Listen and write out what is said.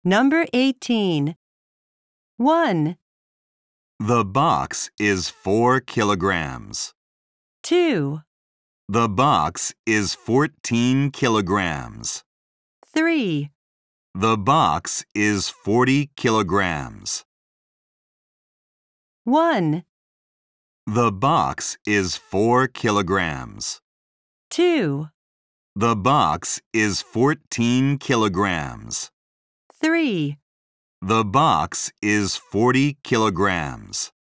Number 18. 1, The box is 4 kilograms. 2, The box is 14 kilograms. 3, The box is 40 kilograms. 1, The box is 4 kilograms. 2, The box is 14 kilograms. 3. The box is 40 kilograms.